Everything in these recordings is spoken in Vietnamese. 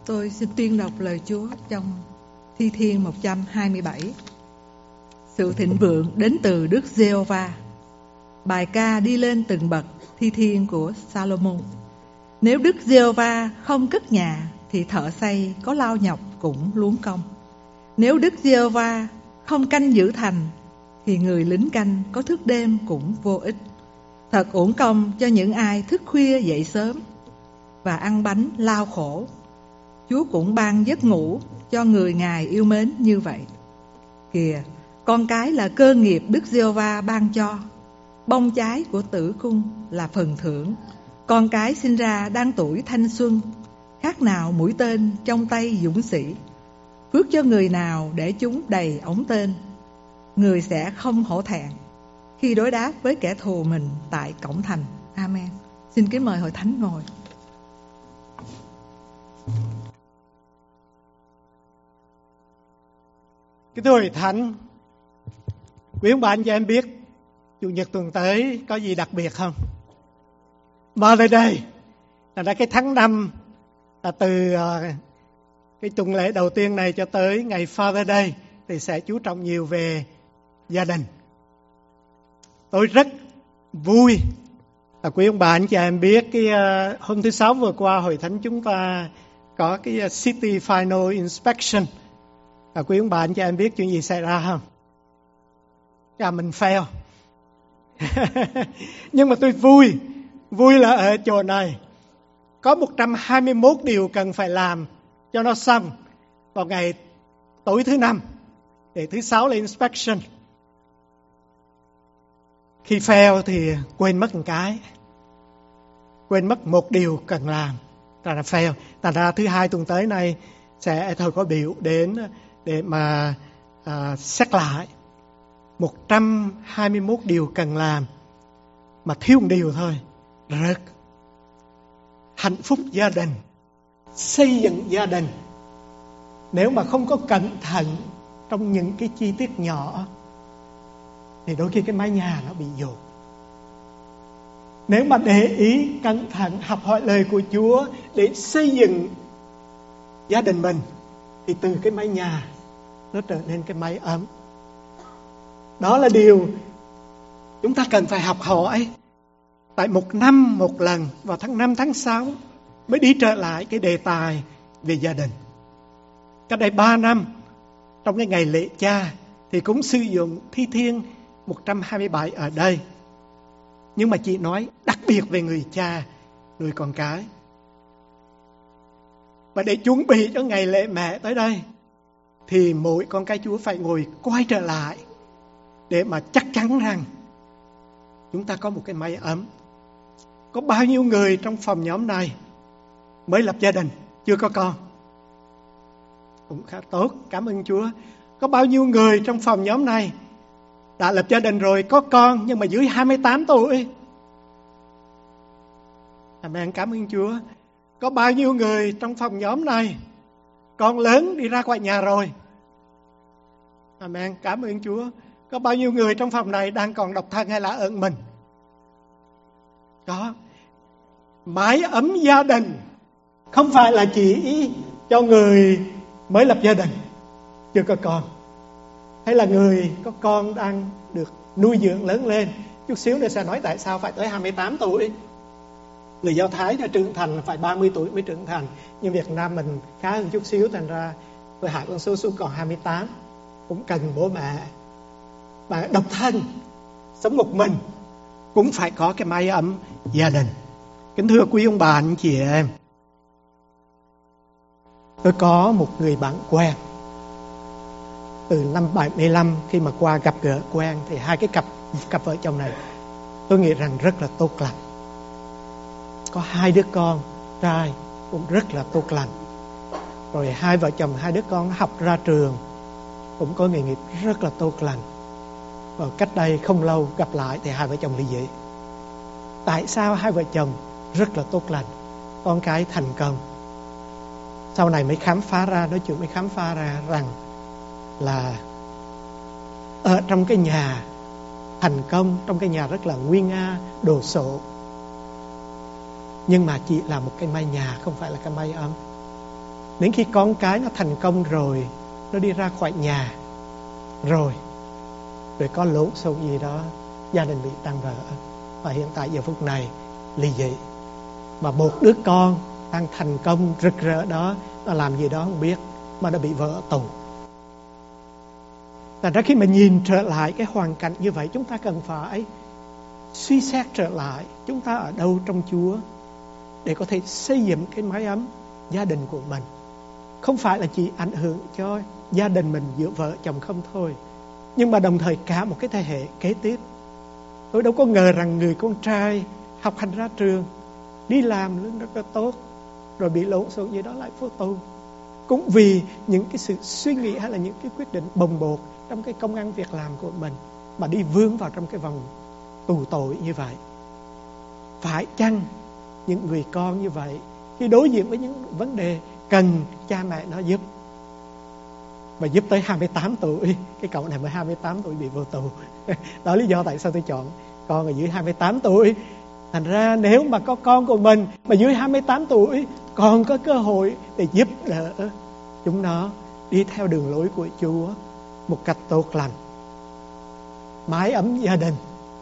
Tôi xin tuyên đọc lời Chúa trong Thi Thiên 127. Sự thịnh vượng đến từ Đức Giê-hô-va. Bài ca đi lên từng bậc, thi thiên của Salomon. Nếu Đức Giê-hô-va không cất nhà, thì thợ xây có lao nhọc cũng luống công. Nếu Đức Giê-hô-va không canh giữ thành, thì người lính canh có thức đêm cũng vô ích. Thật uổng công cho những ai thức khuya dậy sớm và ăn bánh lao khổ. Chúa cũng ban giấc ngủ cho người Ngài yêu mến như vậy. Kìa, con cái là cơ nghiệp Đức Giê-hô-va ban cho, bông trái của tử cung là phần thưởng. Con cái sinh ra đang tuổi thanh xuân, khác nào mũi tên trong tay dũng sĩ. Phước cho người nào để chúng đầy ống tên, người sẽ không hổ thẹn khi đối đáp với kẻ thù mình tại cổng thành. Amen. Xin kính mời hội thánh ngồi. Kính thưa hội thánh, quý ông bà anh chị em biết Chủ nhật tuần tới có gì đặc biệt không? Mother's Day là cái tháng 5, là từ cái tuần lễ đầu tiên này cho tới ngày Father's Day thì sẽ chú trọng nhiều về gia đình. Tôi rất vui là quý ông bà anh chị em biết cái hôm thứ Sáu vừa qua hội thánh chúng ta có cái City Final Inspection. Quý ông bà anh chị em biết chuyện gì xảy ra không? Mình fail. Nhưng mà tôi vui là ở chỗ này có 121 điều cần phải làm cho nó xong vào ngày tối thứ Năm, để thứ Sáu là inspection. Khi fail thì quên mất một cái, quên mất một điều cần làm, là fail. Thành ra thứ Hai tuần tới này sẽ thời có biểu đến để mà xét lại 121 điều cần làm, mà thiếu một điều thôi, rất hạnh phúc gia đình, xây dựng gia đình. Nếu mà không có cẩn thận trong những cái chi tiết nhỏ thì đôi khi cái mái nhà nó bị dột. Nếu mà để ý cẩn thận học hỏi lời của Chúa để xây dựng gia đình mình, thì từ cái mái nhà nó trở nên cái mái ấm. Đó là điều chúng ta cần phải học hỏi. Tại một năm một lần vào tháng 5, tháng 6 mới đi trở lại cái đề tài về gia đình. Cách đây 3 năm, trong cái ngày lễ cha thì cũng sử dụng Thi Thiên 127 ở đây. Nhưng mà chị nói đặc biệt về người cha, người con cái. Và để chuẩn bị cho ngày lễ mẹ tới đây, thì mỗi con cái Chúa phải ngồi quay trở lại để mà chắc chắn rằng chúng ta có một cái mái ấm. Có bao nhiêu người trong phòng nhóm này mới lập gia đình, chưa có con? Cũng khá tốt, cảm ơn Chúa. Có bao nhiêu người trong phòng nhóm này đã lập gia đình rồi, có con nhưng mà dưới 28 tuổi? Amen, cảm ơn Chúa. Có bao nhiêu người trong phòng nhóm này con lớn đi ra khỏi nhà rồi? Amen, cảm ơn Chúa. Có bao nhiêu người trong phòng này đang còn độc thân hay là ở mình? Có. Mái ấm gia đình không phải là chỉ cho người mới lập gia đình, chưa có con, hay là người có con đang được nuôi dưỡng lớn lên. Chút xíu nữa sẽ nói tại sao phải tới 28 tuổi. Người Do Thái đã trưởng thành phải 30 tuổi mới trưởng thành, nhưng Việt Nam mình khá hơn chút xíu, thành ra tôi hạ con số xuống còn 28. Cũng cần bố mẹ. Bạn độc thân, sống một mình cũng phải có cái mái ấm gia đình. Kính thưa quý ông bà anh chị em, tôi có một người bạn quen. Từ năm 75 khi mà qua gặp gỡ quen thì hai cái cặp vợ chồng này tôi nghĩ rằng rất là tốt lành. Có 2 đứa con trai cũng rất là tốt lành. Rồi 2 vợ chồng 2 đứa con học ra trường cũng có nghề nghiệp rất là tốt lành. Và cách đây không lâu gặp lại thì 2 vợ chồng ly dị. Tại sao 2 vợ chồng rất là tốt lành, con cái thành công? Sau này mới khám phá ra, nói chuyện mới khám phá ra rằng là ở trong cái nhà thành công, trong cái nhà rất là nguy nga, đồ sộ, nhưng mà chỉ là một cái mái nhà, không phải là cái mái ấm. Đến khi con cái nó thành công rồi, nó đi ra khỏi nhà rồi có lộn xộn gì đó, gia đình bị tan vỡ, và hiện tại giờ phút này ly dị. Mà một đứa con đang thành công rực rỡ đó, nó làm gì đó không biết mà nó bị vỡ tù. Thành ra khi mà nhìn trở lại cái hoàn cảnh như vậy, chúng ta cần phải suy xét trở lại chúng ta ở đâu trong Chúa để có thể xây dựng cái mái ấm gia đình của mình. Không phải là chỉ ảnh hưởng cho gia đình mình giữa vợ chồng không thôi, nhưng mà đồng thời cả một cái thế hệ kế tiếp. Tôi đâu có ngờ rằng người con trai học hành ra trường, đi làm lương rất là tốt, rồi bị lộn xộn gì đó lại vô tù. Cũng vì những cái sự suy nghĩ hay là những cái quyết định bồng bột trong cái công ăn việc làm của mình mà đi vướng vào trong cái vòng tù tội như vậy. Phải chăng những người con như vậy khi đối diện với những vấn đề cần cha mẹ nó giúp, và giúp tới 28 tuổi, cái cậu này mới 28 tuổi bị vô tù. Đó lý do tại sao tôi chọn con ở dưới 28 tuổi. Thành ra nếu mà có con của mình mà dưới 28 tuổi còn có cơ hội để giúp đỡ chúng nó đi theo đường lối của Chúa một cách tốt lành, mái ấm gia đình.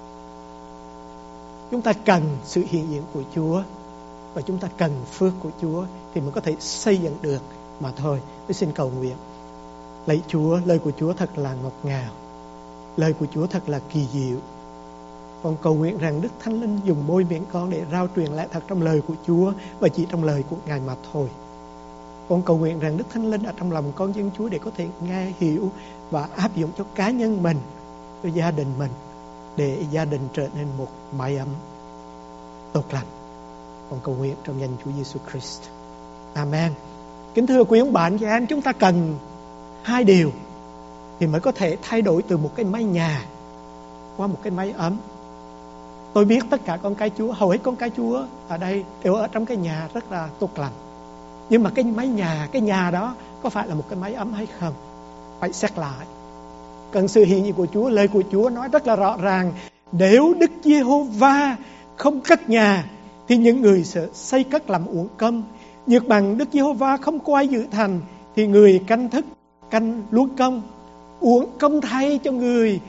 Chúng ta cần sự hiện diện của Chúa và chúng ta cần phước của Chúa thì mới có thể xây dựng được mà thôi. Tôi xin cầu nguyện. Lạy Chúa, lời của Chúa thật là ngọt ngào, lời của Chúa thật là kỳ diệu. Con cầu nguyện rằng Đức Thánh Linh dùng môi miệng con để rao truyền lẽ thật trong lời của Chúa và chỉ trong lời của Ngài mà thôi. Con cầu nguyện rằng Đức Thánh Linh ở trong lòng con dân Chúa để có thể nghe hiểu và áp dụng cho cá nhân mình, cho gia đình mình, để gia đình trở nên một mái ấm tốt lành. Con cầu nguyện trong danh Chúa Giêsu Christ. Amen. Kính thưa quý ông bà anh chị em, chúng ta cần hai điều thì mới có thể thay đổi từ một cái mái nhà qua một cái mái ấm. Tôi biết tất cả con cái Chúa, hầu hết con cái Chúa ở đây đều ở trong cái nhà rất là tốt lành. Nhưng mà cái mái nhà, cái nhà đó có phải là một cái mái ấm hay không? Phải xét lại. Cần sự hiện diện của Chúa. Lời của Chúa nói rất là rõ ràng, nếu Đức Giê-hô-va không cất nhà thì những người sẽ xây cất làm uổng công. Nhược bằng Đức Giê-hô-va không có ai giữ thành thì người canh luống công. Uổng công thay cho người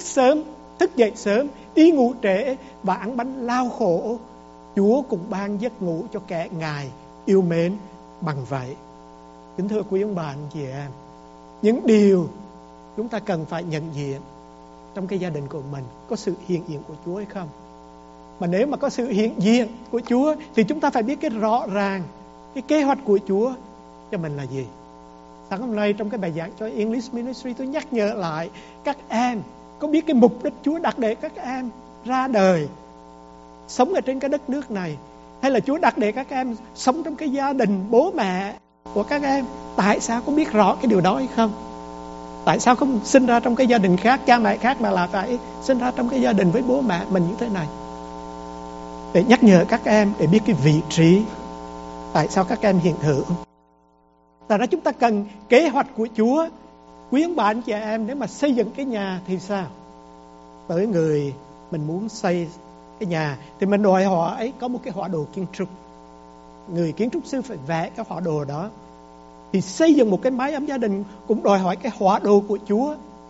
thức dậy sớm, đi ngủ trễ và ăn bánh lao khổ. Chúa cũng ban giấc ngủ cho kẻ Ngài yêu mến bằng vậy. Kính thưa quý ông bà anh chị em, những điều chúng ta cần phải nhận diện trong cái gia đình của mình có sự hiện diện của Chúa hay không. Mà nếu mà có sự hiện diện của Chúa thì chúng ta phải biết cái rõ ràng cái kế hoạch của Chúa cho mình là gì. Sáng hôm nay trong cái bài giảng cho English Ministry, tôi nhắc nhở lại các em có biết cái mục đích Chúa đặt để các em ra đời, sống ở trên cái đất nước này, hay là Chúa đặt để các em sống trong cái gia đình bố mẹ của các em. Tại sao có biết rõ cái điều đó hay không? Tại sao không sinh ra trong cái gia đình khác, cha mẹ khác, mà là phải sinh ra trong cái gia đình với bố mẹ mình như thế này? Để nhắc nhở các em để biết cái vị trí tại sao các em hiện hữu. Tại đó chúng ta cần kế hoạch của Chúa. Quý ông bà anh chị em, nếu mà xây dựng cái nhà thì sao? Tới người mình muốn xây cái nhà thì mình đòi hỏi có một cái họa đồ kiến trúc. Người kiến trúc sư phải vẽ cái họa đồ đó. Thì xây dựng một cái mái ấm gia đình cũng đòi hỏi cái họa đồ của Chúa.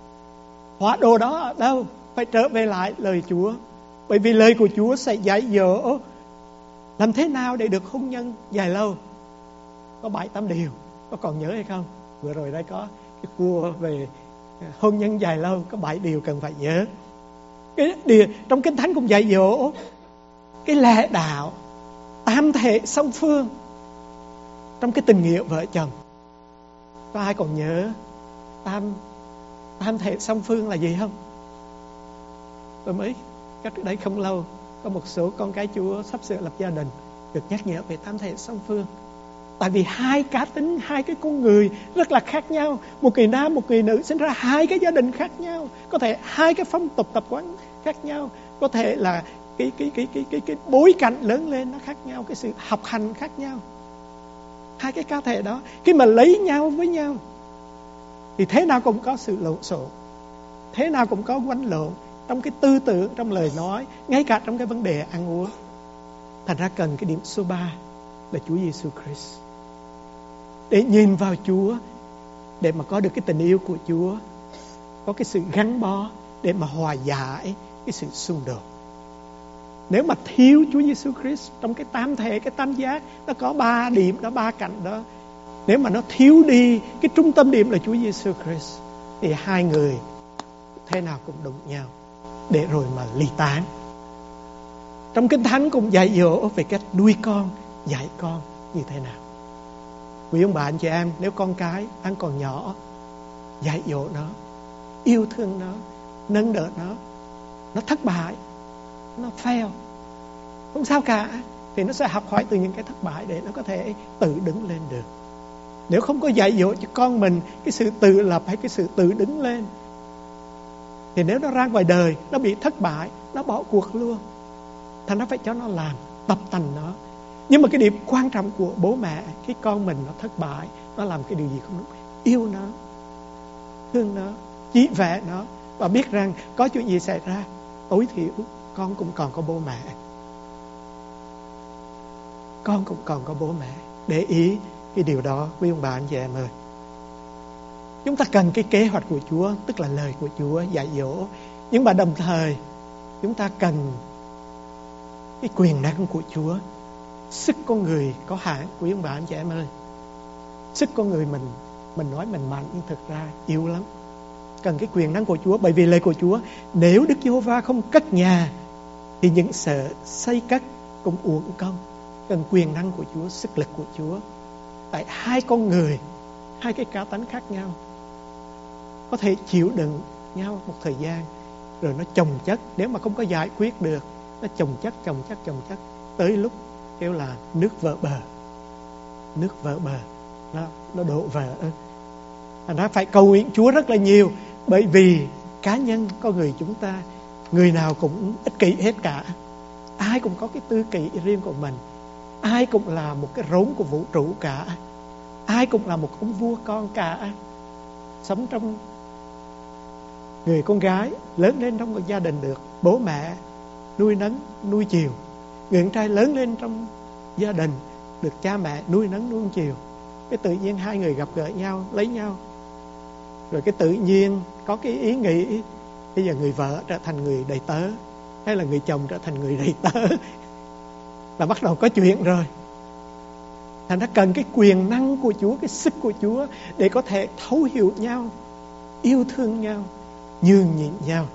Họa đồ đó ở đâu? Phải trở về lại lời Chúa. Bởi vì lời của Chúa sẽ dạy dỗ làm thế nào để được hôn nhân dài lâu. Có 7-8 điều, có còn nhớ hay không? Vừa rồi đây có cái cua về hôn nhân dài lâu, có 7 điều cần phải nhớ. Cái điều trong Kinh Thánh cũng dạy dỗ cái lẽ đạo tam thể song phương trong cái tình nghĩa vợ chồng. Có ai còn nhớ tam thể song phương là gì không? Tôi mới cách đây không lâu có một số con cái Chúa sắp sửa lập gia đình được nhắc nhở về tam thể song phương. Tại vì hai cá tính, hai cái con người rất là khác nhau. Một người nam, một người nữ sinh ra hai cái gia đình khác nhau. Có thể hai cái phong tục tập quán khác nhau. Có thể là cái bối cảnh lớn lên nó khác nhau, cái sự học hành khác nhau. Hai cái cá thể đó khi mà lấy nhau với nhau thì thế nào cũng có sự lộn xộn, thế nào cũng có quánh lộn trong cái tư tưởng, trong lời nói, ngay cả trong cái vấn đề ăn uống. Thành ra cần cái điểm số 3 là Chúa Giêsu Christ. để nhìn vào Chúa, để mà có được cái tình yêu của Chúa, có cái sự gắn bó để mà hòa giải cái sự xung đột. Nếu mà thiếu Chúa Giêsu Christ trong cái tam thể, cái tam giác, nó có 3 điểm đó, 3 cạnh đó. Nếu mà nó thiếu đi cái trung tâm điểm là Chúa Giêsu Christ, thì hai người thế nào cũng đụng nhau, để rồi mà ly tán. Trong Kinh Thánh cũng dạy dỗ về cách nuôi con, dạy con như thế nào. Quý ông bà anh chị em, nếu con cái đang còn nhỏ, dạy dỗ nó, yêu thương nó, nâng đỡ nó thất bại, nó fail, không sao cả, thì nó sẽ học hỏi từ những cái thất bại để nó có thể tự đứng lên được. Nếu không có dạy dỗ cho con mình cái sự tự lập hay cái sự tự đứng lên, thì nếu nó ra ngoài đời, nó bị thất bại, nó bỏ cuộc luôn. Thành nó phải cho nó làm, tập tành nó. Nhưng mà cái điểm quan trọng của bố mẹ, khi con mình nó thất bại, nó làm cái điều gì không đúng, yêu nó, thương nó, chỉ vẽ nó, và biết rằng có chuyện gì xảy ra, tối thiểu con cũng còn có bố mẹ. Con cũng còn có bố mẹ. Để ý cái điều đó quý ông bà anh chị em ơi. Chúng ta cần cái kế hoạch của Chúa, tức là lời của Chúa dạy dỗ. Nhưng mà đồng thời chúng ta cần cái quyền năng của Chúa. Sức con người có hạn quý ông bà anh chị em ơi. Sức con người mình nói mình mạnh, nhưng thực ra yếu lắm. Cần cái quyền năng của Chúa. Bởi vì lời của Chúa, nếu Đức Giê-hô-va không cất nhà, thì những sở xây cất cũng uổng công. Cần quyền năng của Chúa, sức lực của Chúa. Tại hai con người, hai cái cá tánh khác nhau, có thể chịu đựng nhau một thời gian, rồi nó chồng chất. Nếu mà không có giải quyết được, nó chồng chất. Tới lúc kêu là nước vỡ bờ. Nước vỡ bờ, nó đổ vỡ. Nó phải cầu nguyện Chúa rất là nhiều. Bởi vì cá nhân con người chúng ta, người nào cũng ích kỷ hết cả. Ai cũng có cái tư kỷ riêng của mình. Ai cũng là một cái rốn của vũ trụ cả. Ai cũng là một ông vua con cả. Sống trong người con gái, lớn lên trong một gia đình được bố mẹ nuôi nấng, nuôi chiều. Người con trai lớn lên trong gia đình được cha mẹ nuôi nấng, nuôi chiều. Cái tự nhiên hai người gặp gỡ nhau, lấy nhau. Rồi cái tự nhiên có cái ý nghĩ bây giờ người vợ trở thành người đầy tớ, hay là người chồng trở thành người đầy tớ, là bắt đầu có chuyện rồi. Thành ra cần cái quyền năng của Chúa, cái sức của Chúa để có thể thấu hiểu nhau, yêu thương nhau, nhường nhịn nhau.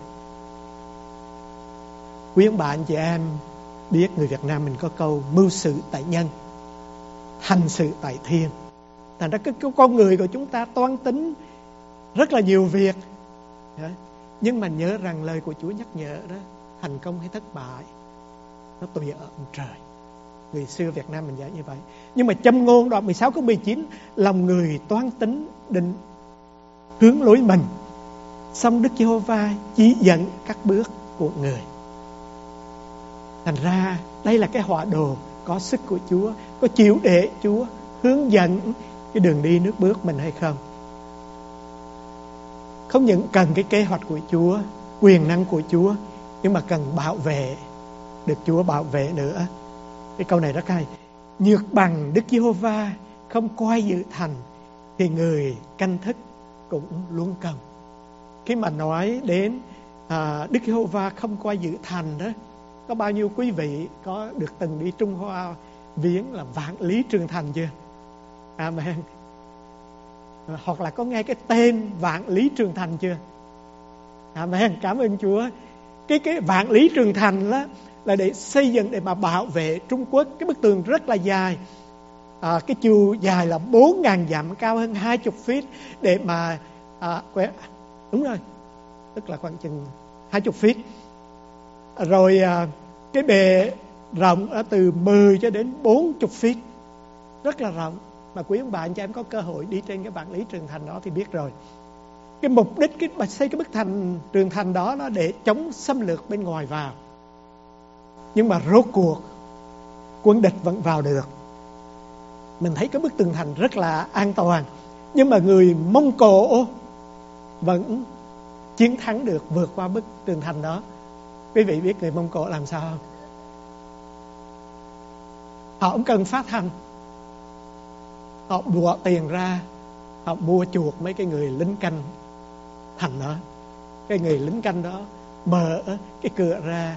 Quý ông bà anh chị em biết người Việt Nam mình có câu mưu sự tại nhân, hành sự tại thiên. Thành ra cái con người của chúng ta toan tính rất là nhiều việc. Nhưng mà nhớ rằng lời của Chúa nhắc nhở đó, thành công hay thất bại nó tùy ở ông trời. Người xưa Việt Nam mình dạy như vậy. Nhưng mà Châm ngôn đoạn 16 câu 19, lòng người toan tính định hướng lối mình, song Đức Giê-hô-va chỉ dẫn các bước của người. Thành ra đây là cái họa đồ có sức của Chúa, có chịu để Chúa hướng dẫn cái đường đi nước bước mình hay không. Không những cần cái kế hoạch của Chúa, quyền năng của Chúa, nhưng mà cần bảo vệ, được Chúa bảo vệ nữa. Cái câu này rất hay. Nhược bằng Đức Giê-hô-va không coi giữ thành, thì người canh thức cũng luống công. Khi mà nói đến Đức Giê-hô-va không coi giữ thành đó, có bao nhiêu quý vị có được từng đi Trung Hoa viếng là Vạn Lý Trường Thành chưa? Amen. Hoặc là có nghe cái tên Vạn Lý Trường Thành chưa? Amen. Cảm ơn Chúa. Cái Vạn Lý Trường Thành đó là để xây dựng, để mà bảo vệ Trung Quốc. Cái bức tường rất là dài, cái chiều dài là 4.000 dặm, cao hơn 20 feet, để mà đúng rồi, tức là khoảng chừng 20 feet. Rồi cái bề rộng ở từ 10 cho đến 40 feet, rất là rộng. Mà quý ông bà anh chị em có cơ hội đi trên cái Vạn Lý Trường Thành đó thì biết rồi. Cái mục đích xây cái bức tường thành đó là để chống xâm lược bên ngoài vào. Nhưng mà rốt cuộc quân địch vẫn vào được. Mình thấy cái bức tường thành rất là an toàn, nhưng mà người Mông Cổ vẫn chiến thắng được, vượt qua bức tường thành đó. Quý vị biết người Mông Cổ làm sao không? Họ không cần phá thành, Họ bỏ tiền ra, họ mua chuộc mấy cái người lính canh thành đó. Cái người lính canh đó mở cái cửa ra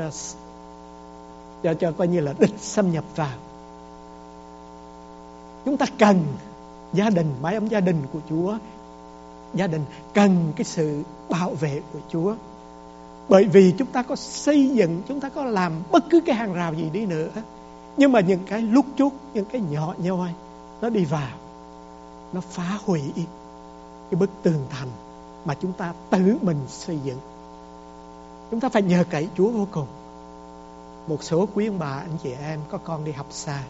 cho coi như là địch xâm nhập vào. Chúng ta cần gia đình, mái ấm gia đình của Chúa. Gia đình cần cái sự bảo vệ của Chúa. Bởi vì chúng ta có xây dựng, chúng ta có làm bất cứ cái hàng rào gì đi nữa, nhưng mà những cái lúc chút, những cái nhỏ nhoi nó đi vào, nó phá hủy cái bức tường thành mà chúng ta tự mình xây dựng. Chúng ta phải nhờ cậy Chúa vô cùng. Một số quý ông bà, anh chị em có con đi học xa.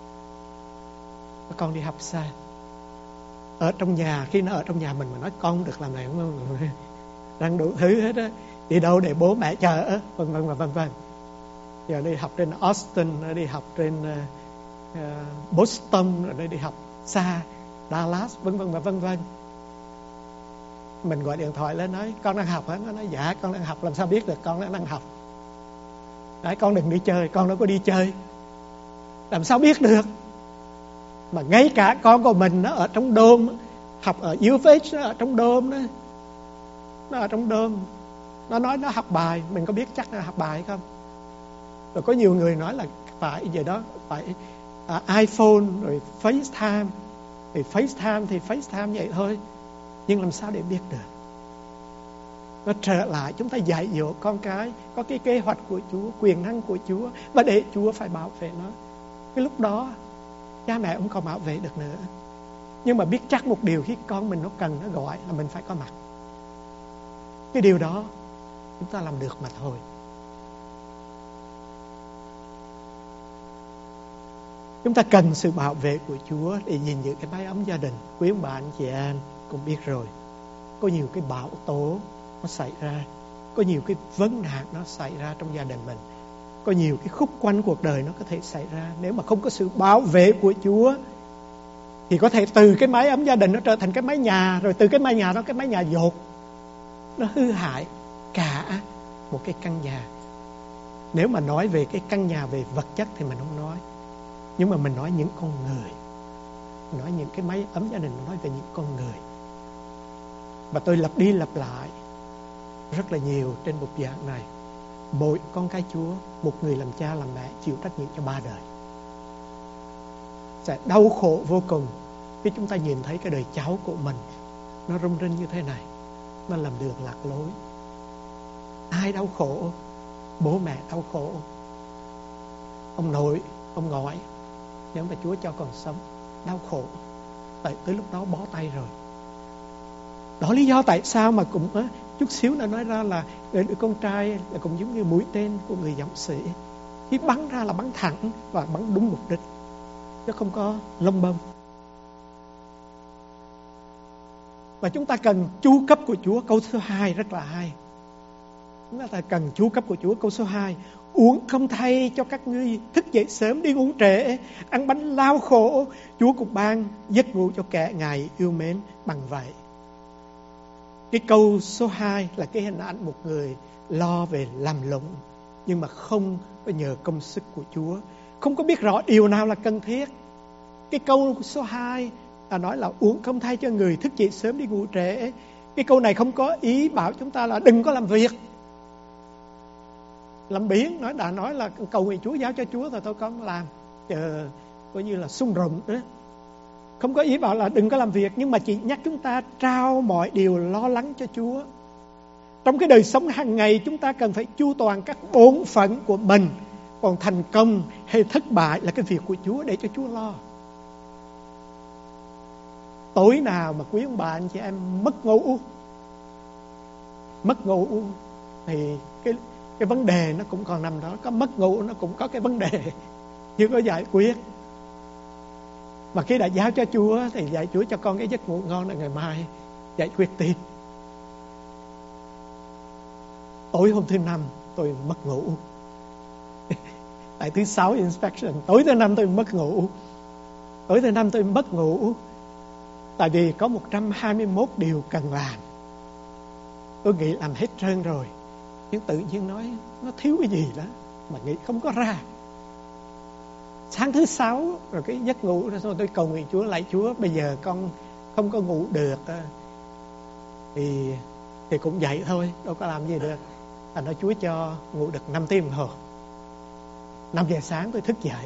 Có con đi học xa. Ở trong nhà, khi nó ở trong nhà mình mà nói con không được làm này, không răng đủ thứ hết á. Đi đâu để bố mẹ chờ, vân vân. Giờ đi học trên Austin, đi học trên Boston, rồi đi học xa Dallas, vân vân. Mình gọi điện thoại lên nói con đang học hả? Nó nói dạ con đang học. Làm sao biết được con đang học? Đấy, con đừng đi chơi. Con đâu có đi chơi. Làm sao biết được? Mà ngay cả con của mình nó ở trong Dome, học ở UFH, nó ở trong Dome đó. Nó ở trong Dome. Nó nói nó học bài. Mình có biết chắc là học bài hay không? Rồi có nhiều người nói là phải giờ đó phải iPhone rồi FaceTime. Thì FaceTime vậy thôi. Nhưng làm sao để biết được? Nó trở lại chúng ta dạy dỗ con cái có cái kế hoạch của Chúa, quyền năng của Chúa, và để Chúa phải bảo vệ nó. Cái lúc đó cha mẹ không còn bảo vệ được nữa. Nhưng mà biết chắc một điều, khi con mình nó cần, nó gọi là mình phải có mặt. Cái điều đó chúng ta làm được mà thôi. Chúng ta cần sự bảo vệ của Chúa để gìn giữ cái mái ấm gia đình. Quý ông bà anh chị em cũng biết rồi, có nhiều cái bão tố nó xảy ra, có nhiều cái vấn nạn nó xảy ra trong gia đình mình, có nhiều cái khúc quanh cuộc đời nó có thể xảy ra. Nếu mà không có sự bảo vệ của Chúa thì có thể từ cái mái ấm gia đình nó trở thành cái mái nhà, rồi từ cái mái nhà đó cái mái nhà dột, nó hư hại cả một cái căn nhà. Nếu mà nói về cái căn nhà về vật chất thì mình không nói, nhưng mà mình nói những con người, nói những cái mái ấm gia đình, nói về những con người. Và tôi lặp đi lặp lại rất là nhiều trên một giảng này. Mỗi con cái Chúa, một người làm cha làm mẹ chịu trách nhiệm cho 3 đời. Sẽ đau khổ vô cùng khi chúng ta nhìn thấy cái đời cháu của mình nó rung rinh như thế này, nó làm đường lạc lối. Ai đau khổ? Bố mẹ đau khổ, ông nội, ông ngoại, nếu mà Chúa cho còn sống, đau khổ. Tại tới lúc đó bó tay rồi. Đó lý do tại sao mà cũng chút xíu đã nói ra là đứa con trai là cũng giống như mũi tên của người dũng sĩ. Khi bắn ra là bắn thẳng và bắn đúng mục đích, chứ không có lông bông. Và chúng ta cần chu cấp của Chúa. Câu số 2 rất là hay. Chúng ta cần chu cấp của Chúa. Câu số 2: uống không thay cho các ngươi thức dậy sớm đi ngủ trễ, ăn bánh lao khổ. Chúa cũng ban giấc ngủ cho kẻ Ngài yêu mến bằng vậy. Cái câu số 2 là cái hình ảnh một người lo về làm lụng, nhưng mà không có nhờ công sức của Chúa, không có biết rõ điều nào là cần thiết. Cái câu số 2 là nói là uống không thay cho người thức dậy sớm đi ngủ trễ. Cái câu này không có ý bảo chúng ta là đừng có làm việc, làm biếng. Đã nói là cầu nguyện Chúa, giao cho Chúa rồi tôi con làm, chờ coi như là sung rụng đó. Không có ý bảo là đừng có làm việc, nhưng mà chỉ nhắc chúng ta trao mọi điều lo lắng cho Chúa. Trong cái đời sống hàng ngày chúng ta cần phải chu toàn các bổn phận của mình. Còn thành công hay thất bại là cái việc của Chúa, để cho Chúa lo. Tối nào mà quý ông bà anh chị em mất ngủ thì cái vấn đề nó cũng còn nằm đó. Có mất ngủ nó cũng có cái vấn đề chưa có giải quyết. Mà khi đã giao cho Chúa thì dạy Chúa cho con cái giấc ngủ ngon là ngày mai giải quyết tiếp. Tối hôm thứ 5 tôi mất ngủ. Tại thứ 6 inspection, tối thứ 5 tôi mất ngủ. Tối thứ 5 tôi mất ngủ. Tại vì có 121 điều cần làm. Tôi nghĩ làm hết trơn rồi, nhưng tự nhiên nói nó thiếu cái gì đó mà nghĩ không có ra. Sáng thứ 6 rồi cái giấc ngủ rồi tôi cầu nguyện Chúa, lạy Chúa bây giờ con không có ngủ được thì cũng vậy thôi, đâu có làm gì được. Thành ra Chúa cho ngủ được 5 tiếng đồng hồ. 5 giờ sáng tôi thức dậy,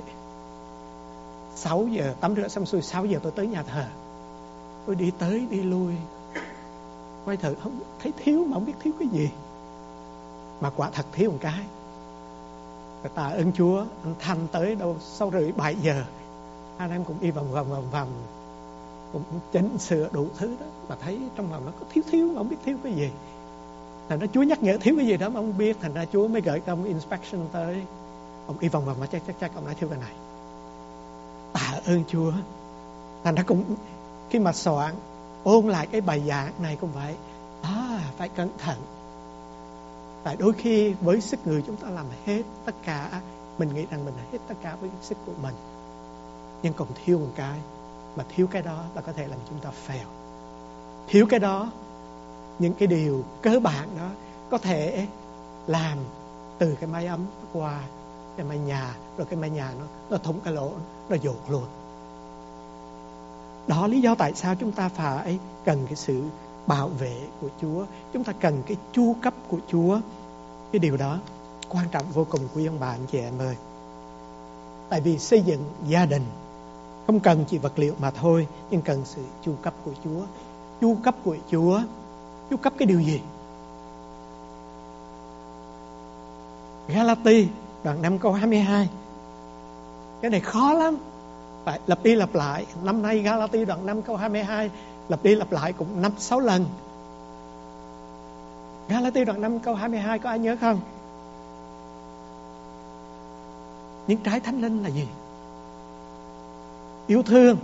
6 giờ tắm rửa xong xuôi, 6 giờ tôi tới nhà thờ. Tôi đi tới đi lui, quay thử không thấy thiếu mà không biết thiếu cái gì. Mà quả thật thiếu một cái. Rồi tạ ơn Chúa, anh Thanh tới đâu 6 rưỡi 7 giờ, anh em cũng đi vòng cũng chỉnh sửa đủ thứ đó, mà thấy trong lòng nó có thiếu mà không biết thiếu cái gì. Thành ra Chúa nhắc nhở thiếu cái gì đó mà không biết, thành ra Chúa mới gửi ông inspection tới. Ông đi vòng mà chắc ông nói thiếu cái này. Tạ ơn Chúa. Thành ra cũng khi mà soạn ôn lại cái bài giảng này cũng vậy, phải cẩn thận. Tại đôi khi với sức người chúng ta làm hết tất cả, mình nghĩ rằng mình là hết tất cả với sức của mình, nhưng còn thiếu một cái, mà thiếu cái đó là có thể làm chúng ta fail. Thiếu cái đó, những cái điều cơ bản đó có thể làm từ cái mái ấm qua cái mái nhà, rồi cái mái nhà nó thủng cái lỗ, nó dột luôn. Đó lý do tại sao chúng ta phải cần cái sự bảo vệ của Chúa, chúng ta cần cái chu cấp của Chúa. Cái điều đó quan trọng vô cùng quý ông bà anh chị em ơi. Tại vì xây dựng gia đình không cần chỉ vật liệu mà thôi, nhưng cần sự chu cấp của Chúa. Chu cấp của Chúa, chu cấp cái điều gì? Galati đoạn 5 câu 22. Cái này khó lắm, phải lặp đi lặp lại. Năm nay Galati đoạn 5 câu 22 lặp đi lặp lại cũng 5-6 lần. Galati đoạn 5 câu 22 có ai nhớ không? Những trái thánh linh là gì? Yêu thương,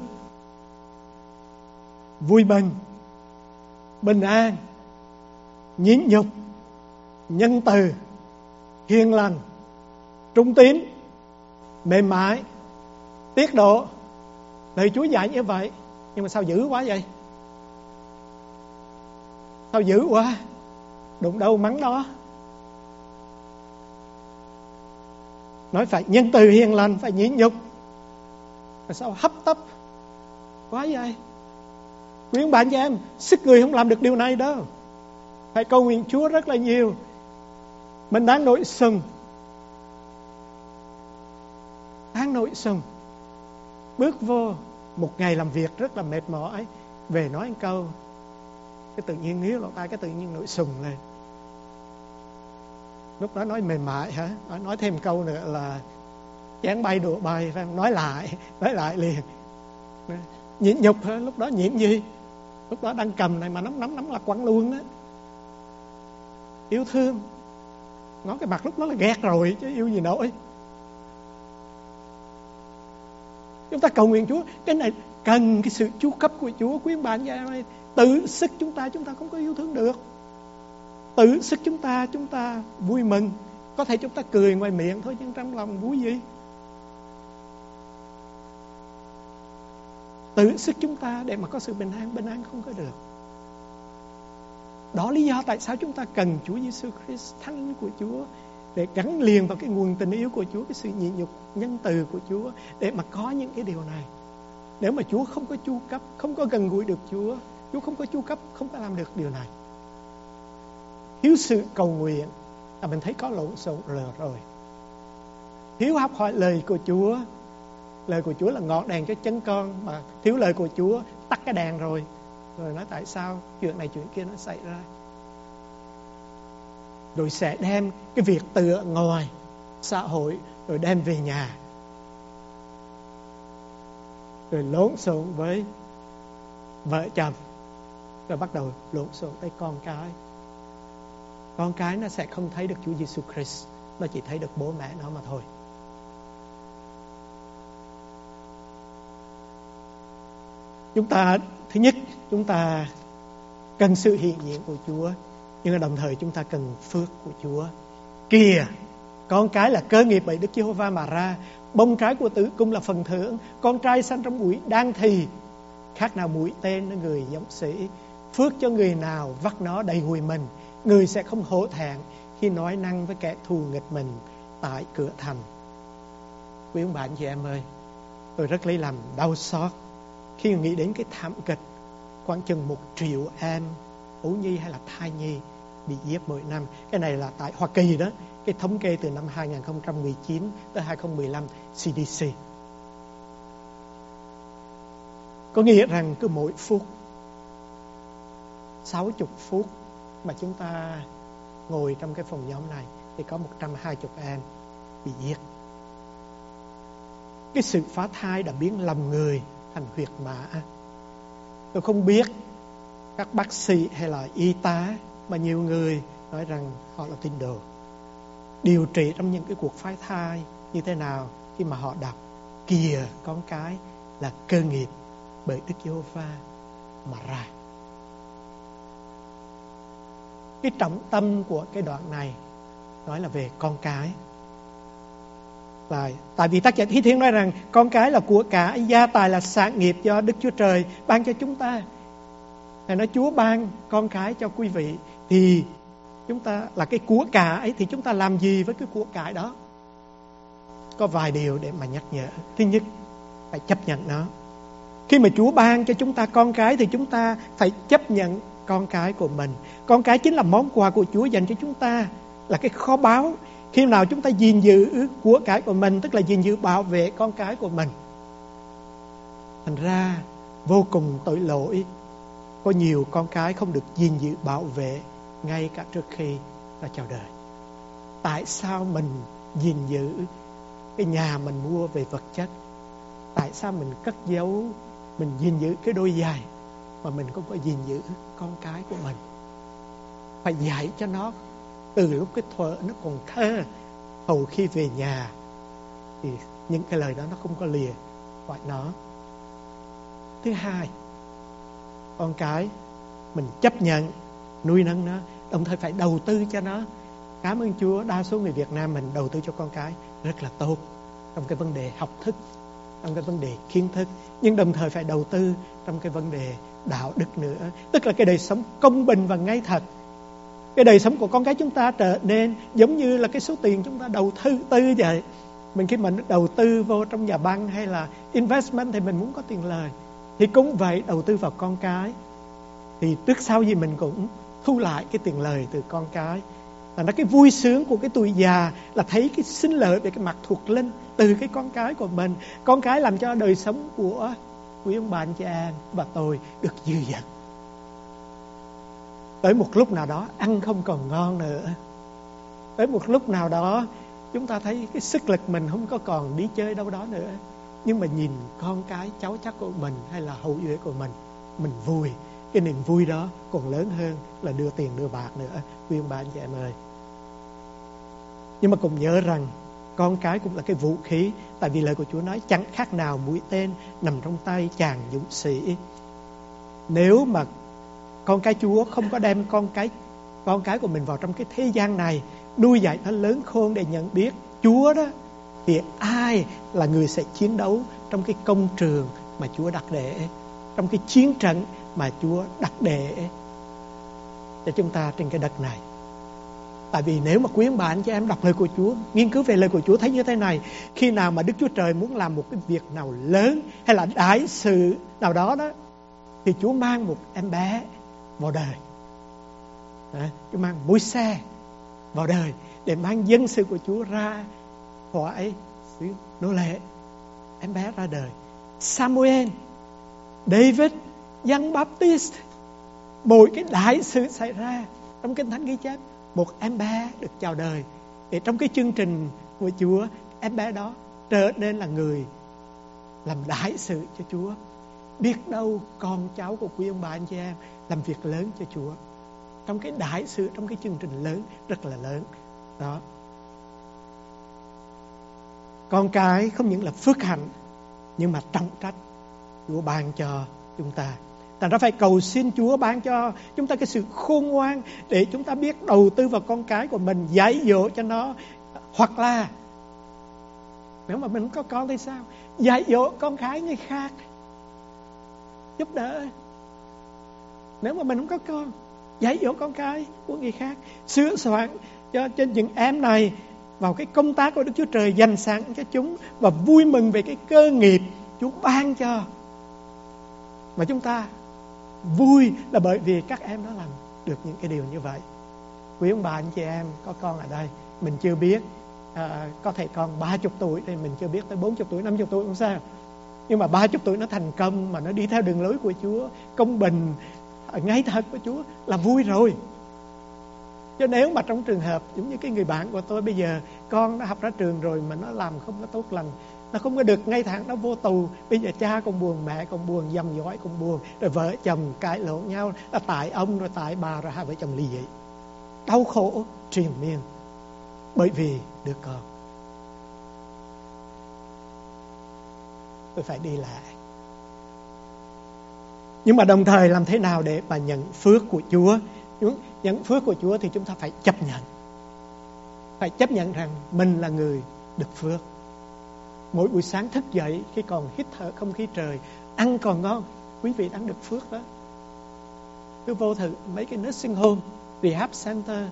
vui mừng, bình an, nhịn nhục, nhân từ, hiền lành, trung tín, mềm mại, tiết độ. Lời Chúa dạy như vậy, nhưng mà sao dữ quá vậy? Sao dữ quá? Đụng đâu mắng đó. Nói phải nhân từ hiền lành, phải nhịn nhục, mà sao hấp tấp quá vậy? Quý ông bạn chị em, sức người không làm được điều này đâu. Phải cầu nguyện Chúa rất là nhiều. Mình đang nội sùng, bước vô một ngày làm việc rất là mệt mỏi, về nói một câu, cái tự nhiên nghiến lỗ tai, cái tự nhiên nổi sùng lên. Lúc đó nói mềm mại hả? Nói thêm câu nữa là chén bay đũa bay, phải không? Nói lại liền. Nhịn nhục hả? Lúc đó nhịn gì? Lúc đó đang cầm này mà nắm là quăng luôn đó. Yêu thương, ngó cái mặt lúc đó là ghét rồi chứ yêu gì nổi. Chúng ta cầu nguyện Chúa, cái này cần cái sự chu cấp của Chúa. Quý bạn gia ơi, tự sức chúng ta không có yêu thương được. Tự sức chúng ta vui mừng, có thể chúng ta cười ngoài miệng thôi, nhưng trong lòng vui gì? Tự sức chúng ta để mà có sự bình an không có được. Đó lý do tại sao chúng ta cần Chúa Giêsu Christ, Thánh Linh của Chúa, để gắn liền vào cái nguồn tình yêu của Chúa, cái sự nhịn nhục, nhân từ của Chúa, để mà có những cái điều này. Nếu mà Chúa không có chu cấp, không có gần gũi được Chúa không có chu cấp, không có làm được điều này. Thiếu sự cầu nguyện là mình thấy có lộn xộn rồi. Thiếu học hỏi lời của Chúa. Lời của Chúa là ngọn đèn cho chân con, mà thiếu lời của Chúa tắt cái đèn rồi nói tại sao chuyện này chuyện kia nó xảy ra. Rồi sẽ đem cái việc tựa ngoài xã hội rồi đem về nhà, rồi lộn xộn với vợ chồng, rồi bắt đầu lộn xộn với con cái. Con cái nó sẽ không thấy được Chúa Giêsu Christ, nó chỉ thấy được bố mẹ nó mà thôi. Chúng ta, thứ nhất, chúng ta cần sự hiện diện của Chúa, nhưng đồng thời chúng ta cần phước của Chúa. Kìa, con cái là cơ nghiệp bởi Đức Giê-hô-va mà ra, bông trái của tử cung là phần thưởng, con trai sanh trong bụi đang thì, khác nào mũi tên nơi người dũng sĩ. Phước cho người nào vắt nó đầy hùi mình, người sẽ không hổ thẹn khi nói năng với kẻ thù nghịch mình tại cửa thành. Quý ông bà anh chị em ơi, tôi rất lấy làm đau xót khi nghĩ đến cái thảm kịch khoảng chừng 1 triệu em ấu nhi hay là thai nhi bị giết mỗi năm. Cái này là tại Hoa Kỳ đó, cái thống kê từ năm 2019 tới 2015 CDC. Có nghĩa rằng cứ mỗi phút 60 phút mà chúng ta ngồi trong cái phòng nhóm này thì có 120 em bị giết. Cái sự phá thai đã biến lòng người thành huyệt mã. Tôi không biết các bác sĩ hay là y tá, mà nhiều người nói rằng họ là tín đồ, điều trị trong những cái cuộc phá thai như thế nào khi mà họ đọc kìa con cái là cơ nghiệp bởi Đức Giê-hô-va mà ra. Cái trọng tâm của cái đoạn này nói là về con cái. Tại vì tác giả Thi Thiên nói rằng con cái là của cải, gia tài là sản nghiệp do Đức Chúa Trời ban cho chúng ta. Ngài nói Chúa ban con cái cho quý vị, thì chúng ta là cái của cải, thì chúng ta làm gì với cái của cải đó? Có vài điều để mà nhắc nhở. Thứ nhất, phải chấp nhận nó. Khi mà Chúa ban cho chúng ta con cái thì chúng ta phải chấp nhận con cái của mình. Con cái chính là món quà của Chúa dành cho chúng ta, là cái kho báu. Khi nào chúng ta gìn giữ của cải của mình, tức là gìn giữ bảo vệ con cái của mình. Thành ra vô cùng tội lỗi, có nhiều con cái không được gìn giữ bảo vệ ngay cả trước khi ta chào đời. Tại sao mình gìn giữ cái nhà mình mua về vật chất? Tại sao mình cất giấu, mình gìn giữ cái đôi giày mà mình không có gìn giữ con cái của mình? Phải dạy cho nó từ lúc cái thuở nó còn thơ, hầu khi về nhà thì những cái lời đó nó không có lìa khỏi nó. Thứ hai, con cái mình chấp nhận nuôi nấng nó, đồng thời phải đầu tư cho nó. Cảm ơn Chúa, đa số người Việt Nam mình đầu tư cho con cái rất là tốt trong cái vấn đề học thức, trong cái vấn đề kiến thức, nhưng đồng thời phải đầu tư trong cái vấn đề đạo đức nữa, tức là cái đời sống công bình và ngay thật. Cái đời sống của con cái chúng ta trở nên giống như là cái số tiền chúng ta đầu tư vậy. Mình khi mình đầu tư vô trong nhà băng hay là investment thì mình muốn có tiền lời, thì cũng vậy, đầu tư vào con cái thì trước sau gì mình cũng thu lại cái tiền lời từ con cái. Và nó cái vui sướng của cái tuổi già là thấy cái sinh lợi về cái mặt thuộc linh từ cái con cái của mình. Con cái làm cho đời sống của quý ông bà anh chị em và tôi được dư dật. Tới một lúc nào đó ăn không còn ngon nữa, tới một lúc nào đó chúng ta thấy cái sức lực mình không có còn đi chơi đâu đó nữa, nhưng mà nhìn con cái cháu chắc của mình hay là hậu duệ của mình vui. Cái niềm vui đó còn lớn hơn là đưa tiền đưa bạc nữa, quý ông bà anh chị em ơi. Nhưng mà cùng nhớ rằng con cái cũng là cái vũ khí. Tại vì lời của Chúa nói chẳng khác nào mũi tên nằm trong tay chàng dũng sĩ. Nếu mà con cái Chúa không có đem con cái của mình vào trong cái thế gian này, nuôi dạy nó lớn khôn để nhận biết Chúa đó, thì ai là người sẽ chiến đấu trong cái công trường mà Chúa đặt để, trong cái chiến trận mà Chúa đặt để cho chúng ta trên cái đất này. Tại vì nếu mà quý ông bà anh chị em đọc lời của Chúa, nghiên cứu về lời của Chúa, thấy như thế này: khi nào mà Đức Chúa Trời muốn làm một cái việc nào lớn hay là đại sự nào đó đó, thì Chúa mang một em bé vào đời. Chúa mang Môi-se vào đời để mang dân sự của Chúa ra khỏi xứ nô lệ. Em bé ra đời. Samuel, David, Giăng Baptist, mỗi cái đại sự xảy ra trong Kinh Thánh ghi chép, một em bé được chào đời. Để trong cái chương trình của Chúa, em bé đó trở nên là người làm đại sự cho Chúa. Biết đâu con cháu của quý ông bà anh chị em làm việc lớn cho Chúa trong cái đại sự, trong cái chương trình lớn, rất là lớn đó. Con cái không những là phước hạnh, nhưng mà trọng trách Chúa ban cho chúng ta. Thành ra phải cầu xin Chúa ban cho chúng ta cái sự khôn ngoan để chúng ta biết đầu tư vào con cái của mình, dạy dỗ cho nó. Hoặc là nếu mà mình không có con thì sao? Dạy dỗ con cái người khác, giúp đỡ. Nếu mà mình không có con, dạy dỗ con cái của người khác, sửa soạn cho những em này vào cái công tác của Đức Chúa Trời dành sẵn cho chúng, và vui mừng về cái cơ nghiệp Chúa ban cho. Và chúng ta vui là bởi vì các em nó làm được những cái điều như vậy. Quý ông bà anh chị em có con ở đây, mình chưa biết, có thể con 30 tuổi thì mình chưa biết tới 40 tuổi, 50 tuổi không sao. Nhưng mà 30 tuổi nó thành công, mà nó đi theo đường lối của Chúa, công bình, ngay thật của Chúa là vui rồi. Chứ nếu mà trong trường hợp giống như cái người bạn của tôi, bây giờ con nó học ra trường rồi mà nó làm không có tốt lành, nó không có được ngay thẳng, nó vô tù, bây giờ cha còn buồn, mẹ còn buồn, dòng dõi còn buồn, rồi vợ chồng cãi lộn nhau, là tại ông rồi tại bà, rồi hai vợ chồng ly dị, đau khổ triền miên bởi vì đứa con. Tôi phải đi lại. Nhưng mà đồng thời làm thế nào để mà nhận phước của Chúa? Nhận phước của Chúa thì chúng ta phải chấp nhận. Phải chấp nhận rằng mình là người được phước. Mỗi buổi sáng thức dậy, khi còn hít thở không khí trời, ăn còn ngon, quý vị đang được phước đó. Cứ vô thử mấy cái nursing home, rehab center,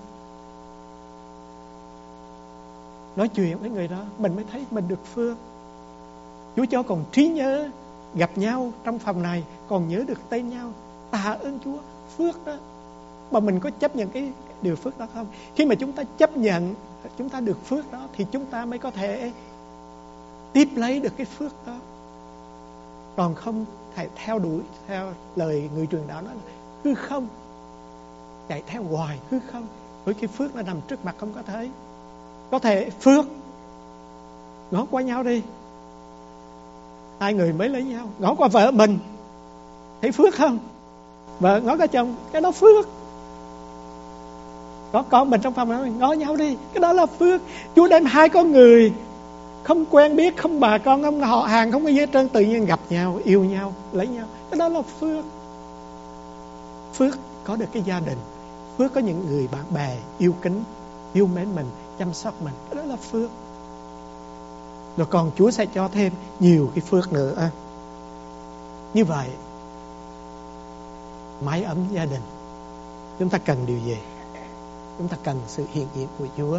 nói chuyện với người đó, mình mới thấy mình được phước. Chúa cho còn trí nhớ, gặp nhau trong phòng này còn nhớ được tên nhau. Tạ ơn Chúa, phước đó. Mà mình có chấp nhận cái điều phước đó không? Khi mà chúng ta chấp nhận chúng ta được phước đó, thì chúng ta mới có thể tiếp lấy được cái phước đó. Còn không phải theo đuổi theo lời người truyền đạo nói là hư không, chạy theo hoài hư không, với cái phước nó nằm trước mặt không có thấy. Có thể phước ngó qua nhau đi, hai người mới lấy nhau, ngó qua vợ mình, thấy phước không? Vợ ngó qua chồng, cái đó phước. Có con mình trong phòng đó, ngó nhau đi, cái đó là phước. Chúa đem hai con người không quen biết, không bà con, không họ hàng, không có gì hết trơn, tự nhiên gặp nhau, yêu nhau, lấy nhau, cái đó là phước. Phước có được cái gia đình, phước có những người bạn bè yêu kính, yêu mến mình, chăm sóc mình, cái đó là phước. Rồi còn Chúa sẽ cho thêm nhiều cái phước nữa. Như vậy, mái ấm gia đình, chúng ta cần điều gì? Chúng ta cần sự hiện diện của Chúa.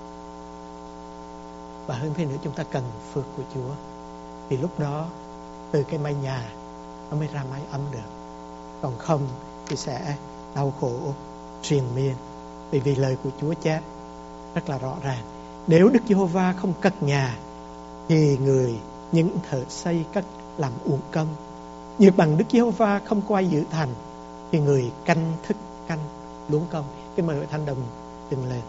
Và hơn thế nữa, chúng ta cần phước của Chúa. Thì lúc đó, từ cái mái nhà nó mới ra mái ấm được. Còn không thì sẽ đau khổ triền miên. Bởi vì lời của Chúa chép rất là rõ ràng: nếu Đức Giê-hô-va không cất nhà, thì những thợ xây cất làm uổng công. Nhược bằng Đức Giê-hô-va không quay giữ thành, thì người canh thức canh luống công. Cái mời hội thánh đồng đứng lên.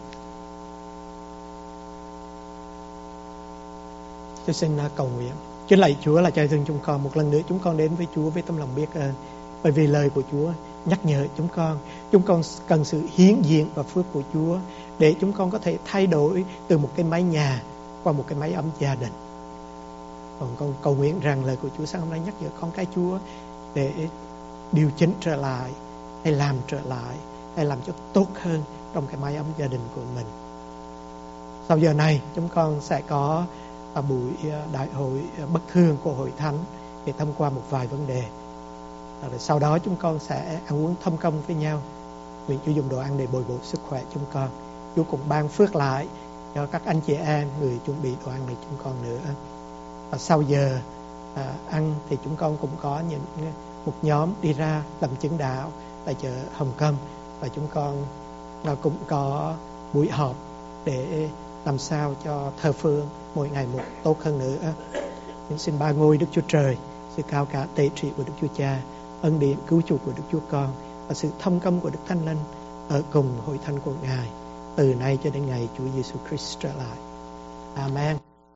Tôi xin cầu nguyện. Kính lạy Chúa là trời thương chúng con, một lần nữa chúng con đến với Chúa với tấm lòng biết ơn. Bởi vì lời của Chúa nhắc nhở chúng con cần sự hiến diện và phước của Chúa để chúng con có thể thay đổi từ một cái mái nhà qua một cái mái ấm gia đình. Còn con cầu nguyện rằng lời của Chúa sáng hôm nay nhắc nhở con cái Chúa để điều chỉnh trở lại, hay làm trở lại, hay làm cho tốt hơn trong cái mái ấm gia đình của mình. Sau giờ này chúng con sẽ có buổi đại hội bất thường của hội thánh để thông qua một vài vấn đề. Rồi sau đó chúng con sẽ ăn uống thâm công với nhau. Nguyện Chúa dùng đồ ăn để bồi bổ sức khỏe chúng con. Chúa cũng ban phước lại cho các anh chị em người chuẩn bị đồ ăn này chúng con nữa. Và sau giờ ăn thì chúng con cũng có một nhóm đi ra làm chứng đạo tại chợ Hồng Kông. Và chúng con cũng có buổi họp để làm sao cho thờ phượng mỗi ngày một tốt hơn nữa. Xin ba ngôi Đức Chúa Trời, sự cao cả tế trị của Đức Chúa Cha, ân điển cứu chuộc của Đức Chúa Con và sự thông công của Đức Thánh Linh ở cùng hội thánh của Ngài từ nay cho đến ngày Chúa Giêsu Christ trở lại. Amen.